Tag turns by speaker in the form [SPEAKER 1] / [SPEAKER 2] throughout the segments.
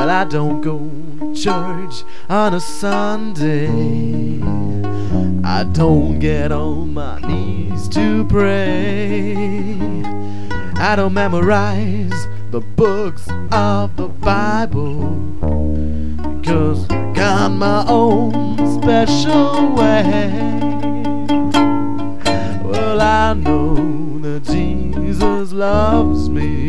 [SPEAKER 1] Well, I don't go to church on a Sunday. I don't get on my knees to pray. I don't memorize the books of the Bible, because I got my own special way. Well, I know that Jesus loves me,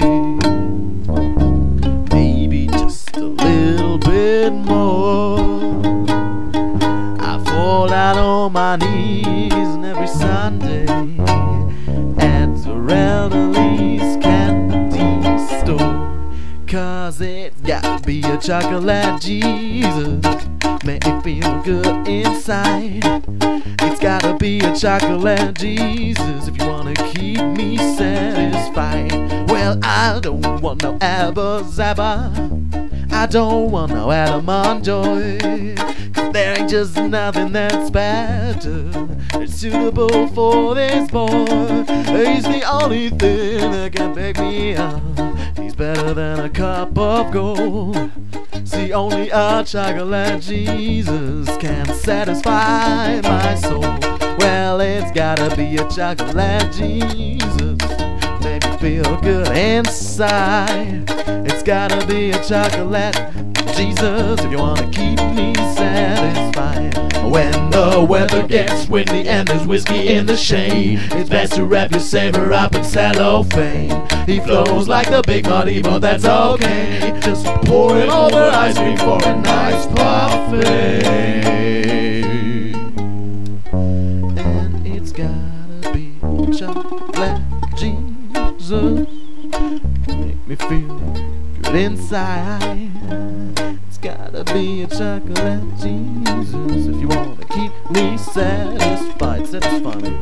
[SPEAKER 1] maybe just a little bit more. I fall down on my knees every Sunday at the Elderly's candy store, 'cause it gotta be a chocolate Jesus, make me feel good inside. It's gotta be a chocolate Jesus if you wanna keep me satisfied. Well, I don't want no Abba Zaba, I don't want no Almond Joy, 'cause there ain't just nothing that's better, it's suitable for this boy. He's the only thing that can pick me up, he's better than a cup of gold. See, only a chocolate Jesus can satisfy my soul. Well, it's gotta be a chocolate Jesus, make me feel good inside. It's gotta be a chocolate Jesus if you wanna keep me satisfied. When the weather gets windy and there's whiskey in the shade, it's best to wrap your saver up in cellophane. He flows like the big muddy, but that's okay. Just pour it over ice cream for a nice parfait. And it's gotta be chocolate Jesus, make me feel good inside. It's gotta be a chocolate Jesus if you wanna keep me satisfied. Satisfy me.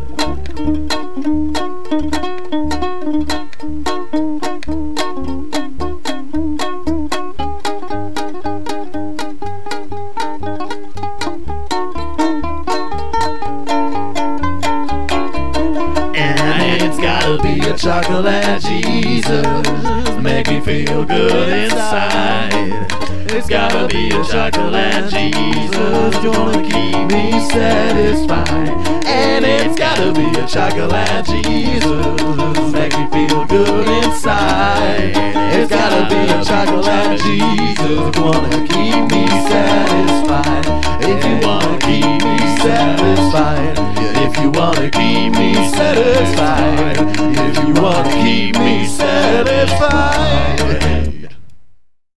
[SPEAKER 1] It's gotta be a chocolate Jesus, make me feel good inside. It's gotta be a chocolate Jesus, you wanna keep me satisfied. And it's gotta be a chocolate Jesus, make me feel good inside. It's gotta be a chocolate Jesus, you wanna keep me satisfied. If you wanna keep me satisfied, if you wanna keep me satisfied, if you wanna keep me satisfied.